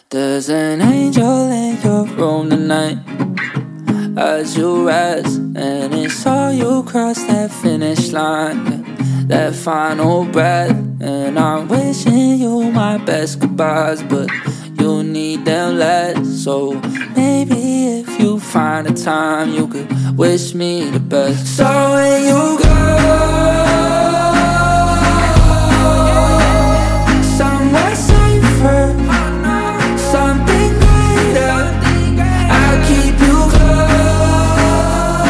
There's an angel in your room tonight as you rest, and it's saw you cross that finish line, that final breath. And I'm wishing you my best goodbyes, but you need them less. So maybe if you find a time, you could wish me the best. So when you go somewhere safer, something greater, I'll keep you close.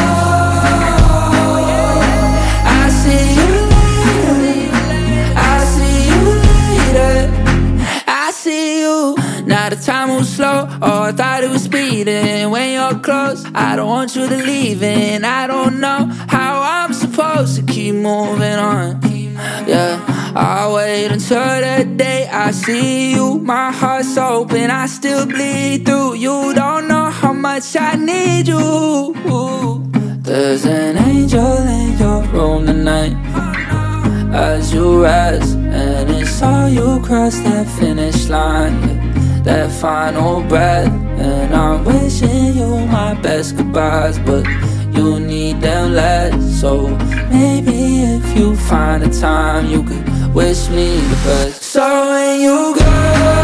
I'll see you later, I'll see you later, I see you. Now the time moves slow, oh I thought it was speeding. When you're close, I don't want you to leave, and I don't know how I'm supposed to keep moving on. Yeah, I'll wait until the day I see you. My heart's open, I still bleed through. You don't know how much I need you. There's an angel in your room tonight as you rest, and it's saw you cross that finish line, that final breath. And I'm wishing you my best goodbyes, but you need them less. So maybe if you find a time, you could wish me the best. So when you go